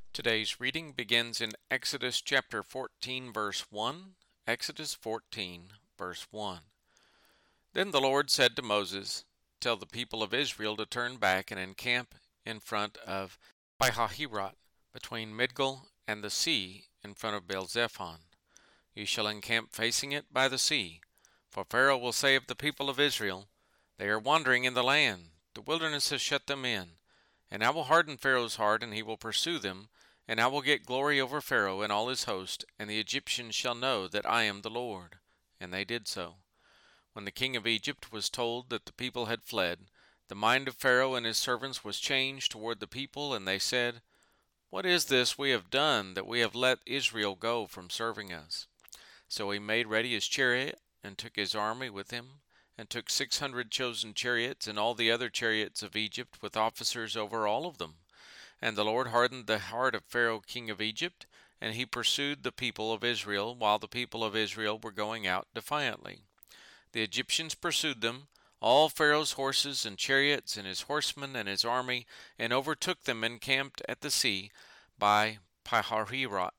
Today's reading begins in Exodus chapter 14, verse 1. Exodus 14, verse 1. Then the Lord said to Moses, "Tell the people of Israel to turn back and encamp in front of Pi-hahiroth, between Migdol and the sea, in front of Baal-zephon. You shall encamp facing it by the sea. For Pharaoh will say of the people of Israel, They are wandering in the land. The wilderness has shut them in. And I will harden Pharaoh's heart, and he will pursue them. And I will get glory over Pharaoh and all his host, and the Egyptians shall know that I am the Lord." And they did so. When the king of Egypt was told that the people had fled, the mind of Pharaoh and his servants was changed toward the people, and they said, "What is this we have done, that we have let Israel go from serving us?" So he made ready his chariot, and took his army with him, and took 600 chosen chariots, and all the other chariots of Egypt, with officers over all of them. And the Lord hardened the heart of Pharaoh king of Egypt, and he pursued the people of Israel, while the people of Israel were going out defiantly. The Egyptians pursued them, all Pharaoh's horses and chariots, and his horsemen and his army, and overtook them encamped at the sea by Pi-hahiroth,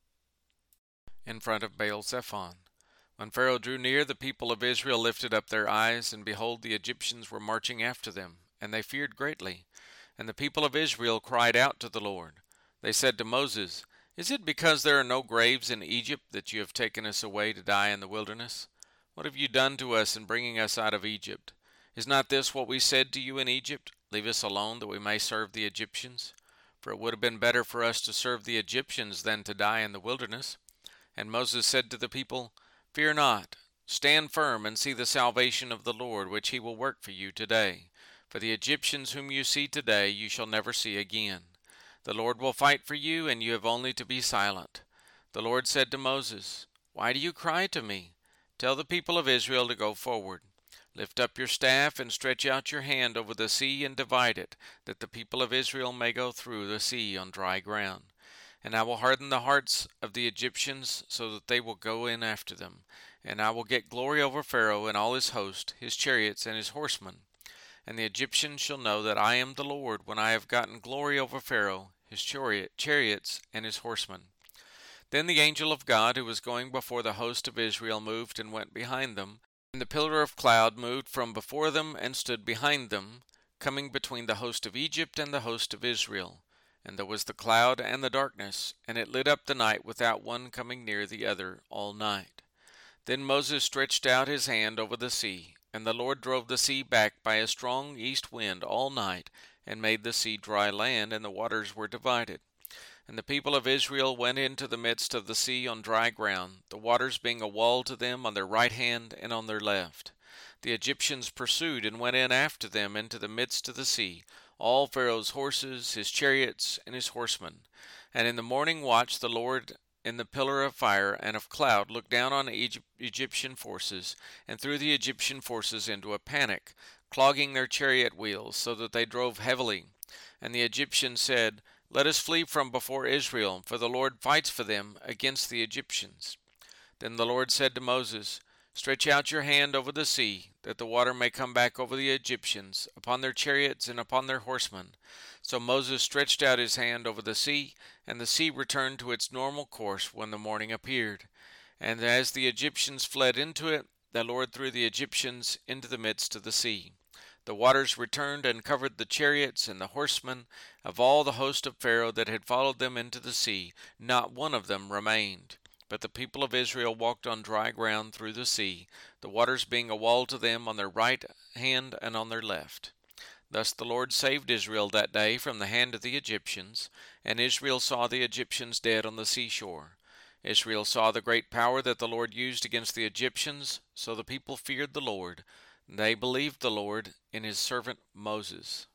in front of Baal-zephon. When Pharaoh drew near, the people of Israel lifted up their eyes, and behold, the Egyptians were marching after them, and they feared greatly. And the people of Israel cried out to the Lord. They said to Moses, "Is it because there are no graves in Egypt that you have taken us away to die in the wilderness? What have you done to us in bringing us out of Egypt? Is not this what we said to you in Egypt? Leave us alone that we may serve the Egyptians? For it would have been better for us to serve the Egyptians than to die in the wilderness." And Moses said to the people, "Fear not, stand firm and see the salvation of the Lord, which he will work for you today. For the Egyptians whom you see today you shall never see again. The Lord will fight for you, and you have only to be silent." The Lord said to Moses, "Why do you cry to me? Tell the people of Israel to go forward. Lift up your staff and stretch out your hand over the sea and divide it, that the people of Israel may go through the sea on dry ground. And I will harden the hearts of the Egyptians, so that they will go in after them. And I will get glory over Pharaoh and all his host, his chariots and his horsemen. And the Egyptians shall know that I am the Lord, when I have gotten glory over Pharaoh, his chariots, and his horsemen." Then the angel of God, who was going before the host of Israel, moved and went behind them. And the pillar of cloud moved from before them and stood behind them, coming between the host of Egypt and the host of Israel. And there was the cloud and the darkness, and it lit up the night without one coming near the other all night. Then Moses stretched out his hand over the sea, and the Lord drove the sea back by a strong east wind all night, and made the sea dry land, and the waters were divided. And the people of Israel went into the midst of the sea on dry ground, the waters being a wall to them on their right hand and on their left. The Egyptians pursued and went in after them into the midst of the sea, all Pharaoh's horses, his chariots, and his horsemen. And in the morning watch the Lord in the pillar of fire and of cloud looked down on the Egyptian forces, and threw the Egyptian forces into a panic, clogging their chariot wheels, so that they drove heavily. And the Egyptians said, "Let us flee from before Israel, for the Lord fights for them against the Egyptians." Then the Lord said to Moses, "Stretch out your hand over the sea, that the water may come back over the Egyptians, upon their chariots and upon their horsemen." So Moses stretched out his hand over the sea, and the sea returned to its normal course when the morning appeared. And as the Egyptians fled into it, the Lord threw the Egyptians into the midst of the sea. The waters returned and covered the chariots and the horsemen of all the host of Pharaoh that had followed them into the sea. Not one of them remained. But the people of Israel walked on dry ground through the sea, the waters being a wall to them on their right hand and on their left. Thus the Lord saved Israel that day from the hand of the Egyptians, and Israel saw the Egyptians dead on the seashore. Israel saw the great power that the Lord used against the Egyptians, so the people feared the Lord. They believed the Lord in his servant Moses.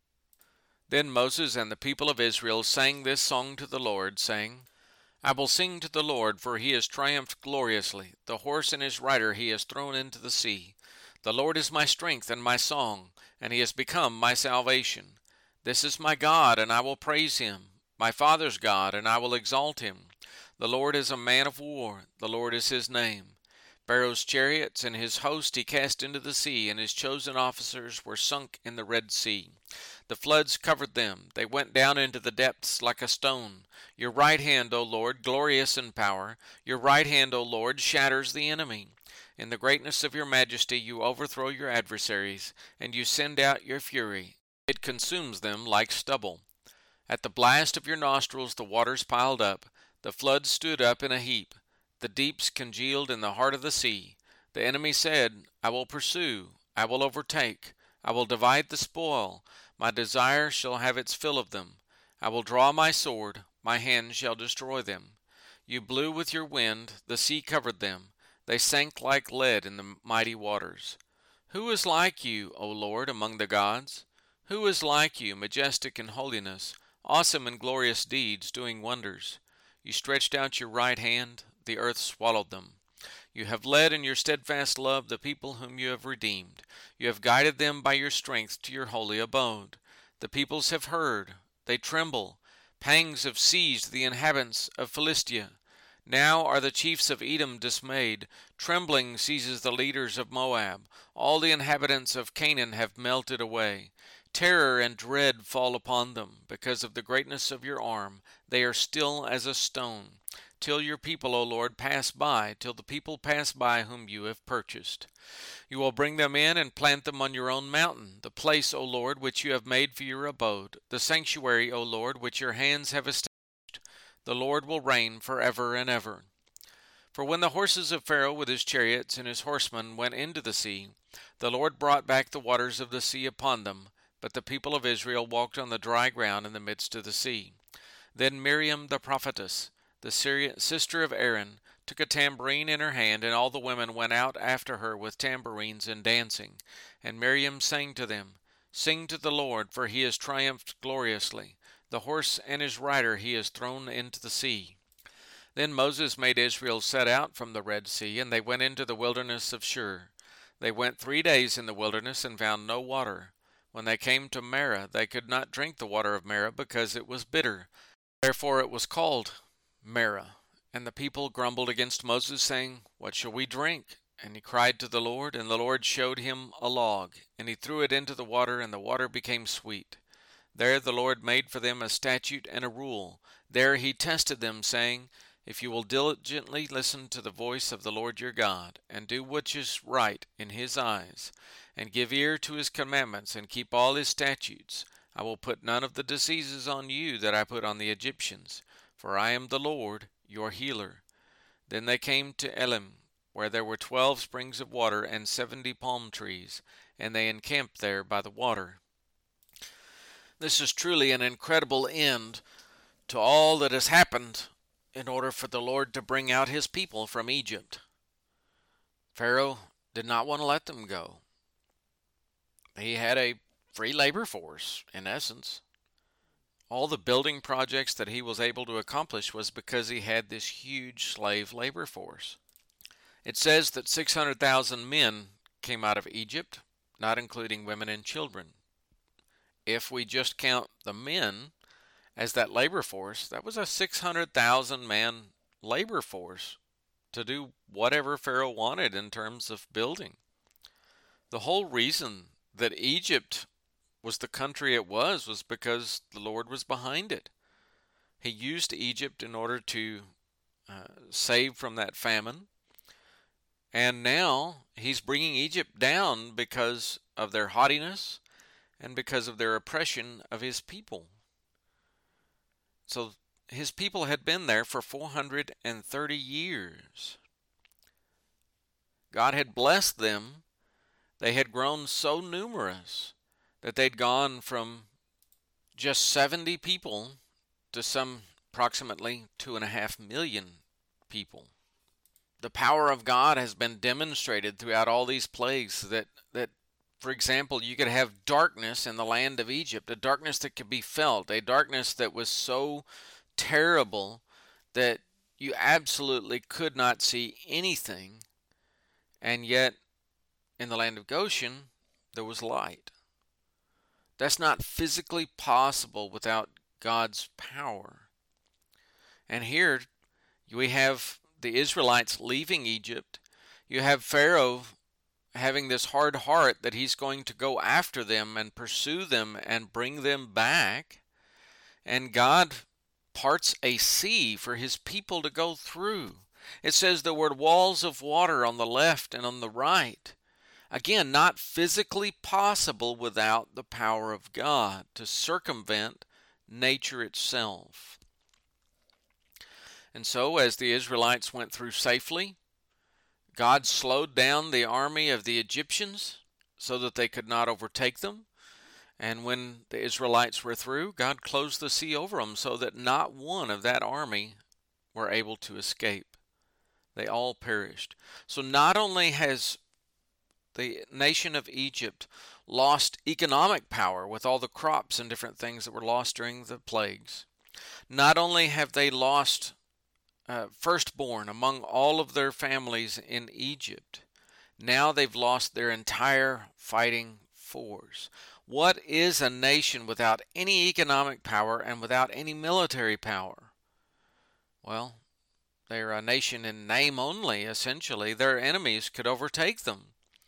Then Moses and the people of Israel sang this song to the Lord, saying, "I will sing to the Lord, for he has triumphed gloriously. The horse and his rider he has thrown into the sea. The Lord is my strength and my song, and he has become my salvation. This is my God, and I will praise him, my father's God, and I will exalt him. The Lord is a man of war, the Lord is his name. Pharaoh's chariots and his host he cast into the sea, and his chosen officers were sunk in the Red Sea. The floods covered them. They went down into the depths like a stone. Your right hand, O Lord, glorious in power. Your right hand, O Lord, shatters the enemy. In the greatness of your majesty you overthrow your adversaries, and you send out your fury. It consumes them like stubble. At the blast of your nostrils the waters piled up. The floods stood up in a heap. The deeps congealed in the heart of the sea. The enemy said, I will pursue, I will overtake, I will divide the spoil. My desire shall have its fill of them. I will draw my sword, my hand shall destroy them. You blew with your wind, the sea covered them. They sank like lead in the mighty waters. Who is like you, O Lord, among the gods? Who is like you, majestic in holiness, awesome in glorious deeds, doing wonders? You stretched out your right hand, the earth swallowed them. You have led in your steadfast love the people whom you have redeemed. You have guided them by your strength to your holy abode. The peoples have heard, they tremble. Pangs have seized the inhabitants of Philistia. Now are the chiefs of Edom dismayed. Trembling seizes the leaders of Moab. All the inhabitants of Canaan have melted away. Terror and dread fall upon them. Because of the greatness of your arm, they are still as a stone. Till your people, O Lord, pass by, till the people pass by whom you have purchased. You will bring them in and plant them on your own mountain, the place, O Lord, which you have made for your abode, the sanctuary, O Lord, which your hands have established. The Lord will reign forever and ever. For when the horses of Pharaoh with his chariots and his horsemen went into the sea, the Lord brought back the waters of the sea upon them, but the people of Israel walked on the dry ground in the midst of the sea. Then Miriam the prophetess, the sister of Aaron, took a tambourine in her hand, and all the women went out after her with tambourines and dancing. And Miriam sang to them, Sing to the Lord, for he has triumphed gloriously. The horse and his rider he has thrown into the sea. Then Moses made Israel set out from the Red Sea, and they went into the wilderness of Shur. They went 3 days in the wilderness and found no water. When they came to Marah, they could not drink the water of Marah, because it was bitter. Therefore it was called Marah. And the people grumbled against Moses, saying, What shall we drink? And he cried to the Lord, and the Lord showed him a log, and he threw it into the water, and the water became sweet. There the Lord made for them a statute and a rule. There he tested them, saying, If you will diligently listen to the voice of the Lord your God, and do what is right in his eyes, and give ear to his commandments, and keep all his statutes, I will put none of the diseases on you that I put on the Egyptians, for I am the Lord your healer. Then they came to Elim, where there were 12 springs of water and 70 palm trees, and they encamped there by the water. This is truly an incredible end to all that has happened in order for the Lord to bring out his people from Egypt. Pharaoh did not want to let them go. He had a free labor force, in essence. All the building projects that he was able to accomplish was because he had this huge slave labor force. It says that 600,000 men came out of Egypt, not including women and children. If we just count the men as that labor force, that was a 600,000 man labor force to do whatever Pharaoh wanted in terms of building. The whole reason that Egypt was the country it was because the Lord was behind it. He used Egypt in order to save from that famine. And now he's bringing Egypt down because of their haughtiness and because of their oppression of his people. So his people had been there for 430 years. God had blessed them. They had grown so numerous that they'd gone from just 70 people to some approximately 2.5 million people. The power of God has been demonstrated throughout all these plagues that, for example, you could have darkness in the land of Egypt, a darkness that could be felt, a darkness that was so terrible that you absolutely could not see anything, and yet in the land of Goshen there was light. That's not physically possible without God's power. And here we have the Israelites leaving Egypt. You have Pharaoh having this hard heart that he's going to go after them and pursue them and bring them back. And God parts a sea for his people to go through. It says there were walls of water on the left and on the right. Again, not physically possible without the power of God to circumvent nature itself. And so, as the Israelites went through safely, God slowed down the army of the Egyptians so that they could not overtake them. And when the Israelites were through, God closed the sea over them so that not one of that army were able to escape. They all perished. So not only has the nation of Egypt lost economic power with all the crops and different things that were lost during the plagues, not only have they lost firstborn among all of their families in Egypt, now they've lost their entire fighting force. What is a nation without any economic power and without any military power? Well, they're a nation in name only, essentially. Their enemies could overtake them.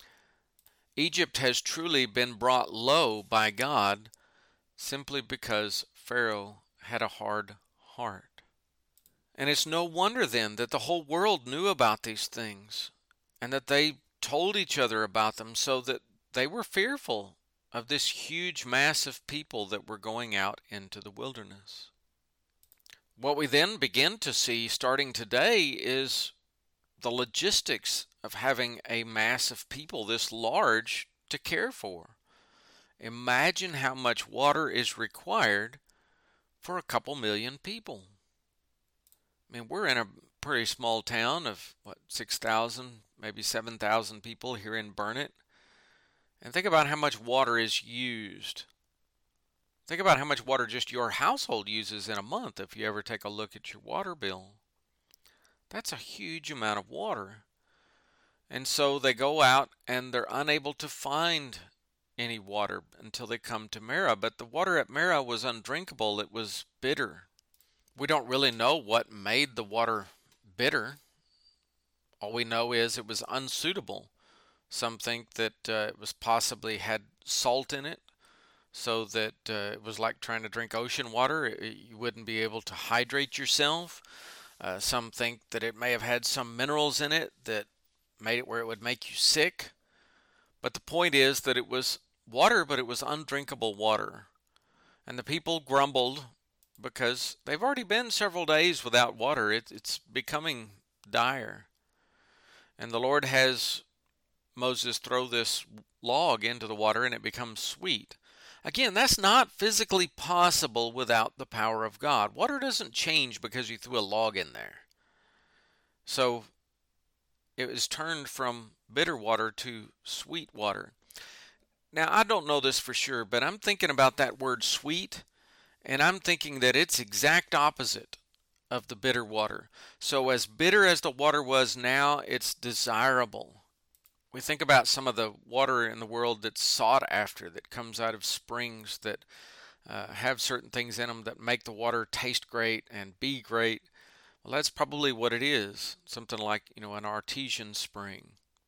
Egypt has truly been brought low by God simply because Pharaoh had a hard heart. And it's no wonder then that the whole world knew about these things and that they told each other about them, so that they were fearful of this huge mass of people that were going out into the wilderness. What we then begin to see starting today is the logistics of having a mass of people this large to care for. Imagine how much water is required for a couple million people. I mean, we're in a pretty small town of, 6,000, maybe 7,000 people here in Burnet. And think about how much water is used. Think about how much water just your household uses in a month if you ever take a look at your water bill. That's a huge amount of water. And so they go out and they're unable to find any water until they come to Marah. But the water at Marah was undrinkable. It was bitter. We don't really know what made the water bitter. All we know is it was unsuitable. Some think that it was possibly had salt in it, so that it was like trying to drink ocean water. You wouldn't be able to hydrate yourself. Some think that it may have had some minerals in it that made it where it would make you sick. But the point is that it was water, but it was undrinkable water. And the people grumbled because they've already been several days without water. It's becoming dire. And the Lord has Moses throw this log into the water and it becomes sweet. Again, that's not physically possible without the power of God. Water doesn't change because you threw a log in there. So it was turned from bitter water to sweet water. Now, I don't know this for sure, but I'm thinking about that word sweet, and I'm thinking that it's exact opposite of the bitter water. So as bitter as the water was now, it's desirable. We think about some of the water in the world that's sought after, that comes out of springs that have certain things in them that make the water taste great and be great. Well, that's probably what it is, something like, an artesian spring.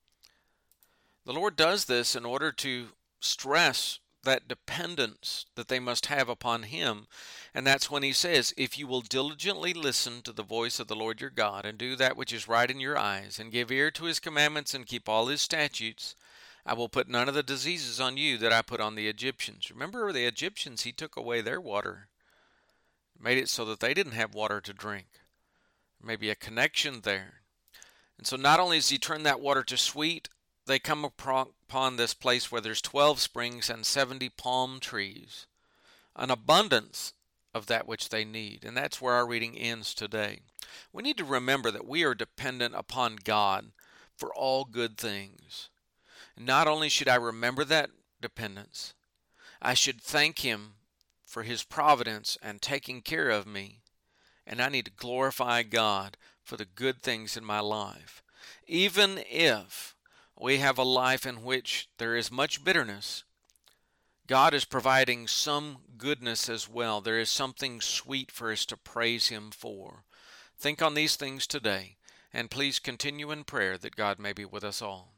The Lord does this in order to stress that dependence that they must have upon Him. And that's when He says, if you will diligently listen to the voice of the Lord your God, and do that which is right in your eyes, and give ear to His commandments, and keep all His statutes, I will put none of the diseases on you that I put on the Egyptians. Remember the Egyptians, He took away their water, made it so that they didn't have water to drink. Maybe a connection there. And so not only does He turn that water to sweet, they come upon this place where there's 12 springs and 70 palm trees, an abundance of that which they need. And that's where our reading ends today. We need to remember that we are dependent upon God for all good things. Not only should I remember that dependence, I should thank Him for His providence and taking care of me. And I need to glorify God for the good things in my life. Even if we have a life in which there is much bitterness, God is providing some goodness as well. There is something sweet for us to praise Him for. Think on these things today, and please continue in prayer that God may be with us all.